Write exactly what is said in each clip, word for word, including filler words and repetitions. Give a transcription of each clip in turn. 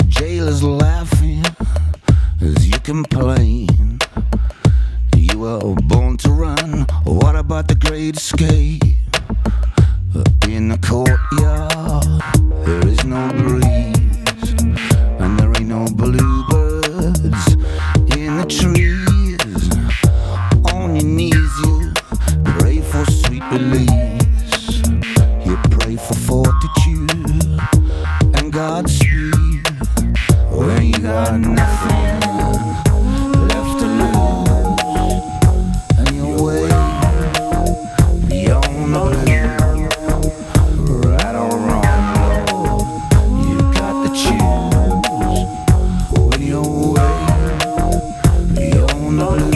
jailers laughing as you complain. You were born to run. What about the great escape? In the courtyard, there is no breeze, and there ain't no bluebirds in the trees. On your knees, you pray for sweet release. You pray for fortitude and Godspeed. When you got nothing left to lose, and you're way beyond the blue. Right or wrong, Lord, you got to choose. When you're way beyond the blue.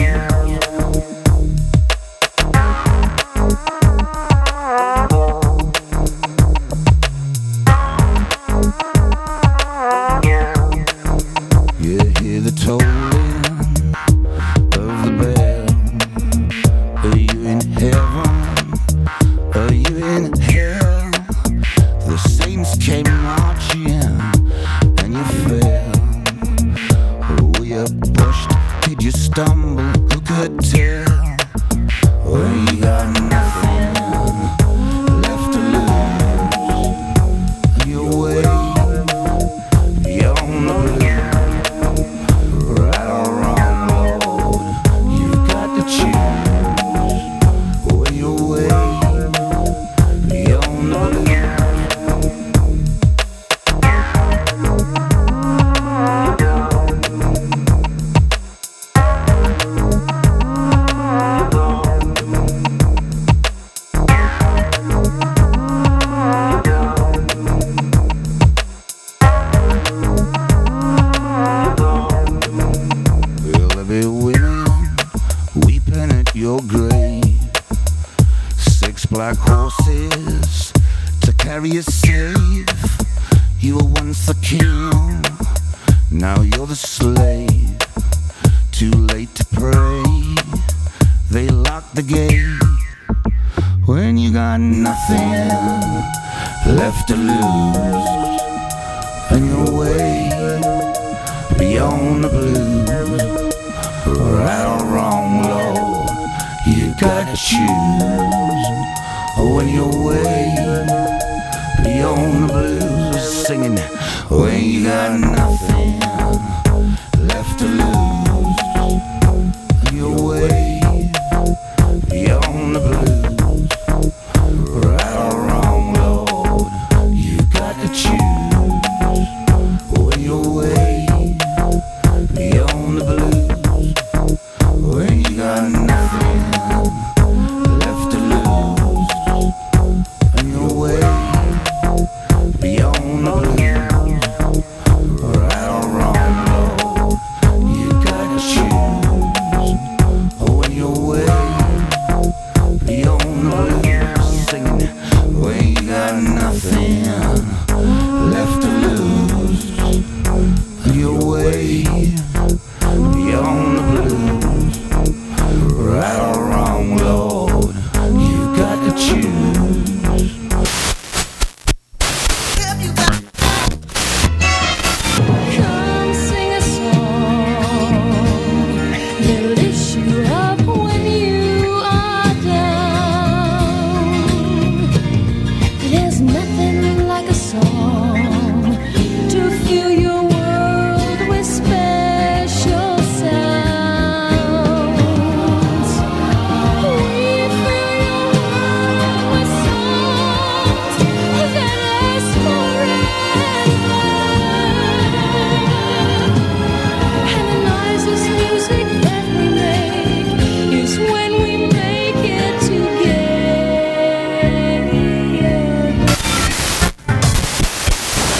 You hear the tolling of the bell. Are you in heaven? Are you in hell? The saints came marching and you fell. Were you pushed? Did you stumble? Who could tell? When you got nothing left to lose, you're way beyond the blue. Your grave, six black horses to carry you safe. You were once the king, now you're the slave. Too late to pray, they lock the gate. When you got nothing left to lose, and you're way beyond the blues. Right or wrong, Lord, you gotta choose. When you're way beyond the blues, singing. When you got nothing left to lose, you're way